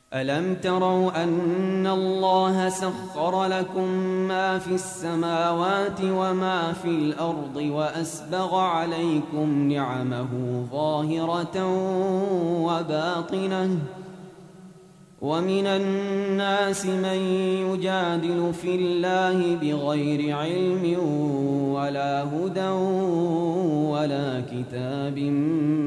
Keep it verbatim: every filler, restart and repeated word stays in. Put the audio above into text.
ألم تروا أن الله سخر لكم ما في السماوات وما في الأرض وأسبغ عليكم نعمه ظاهرة وباطنة ومن الناس من يجادل في الله بغير علم ولا هدى ولا كتاب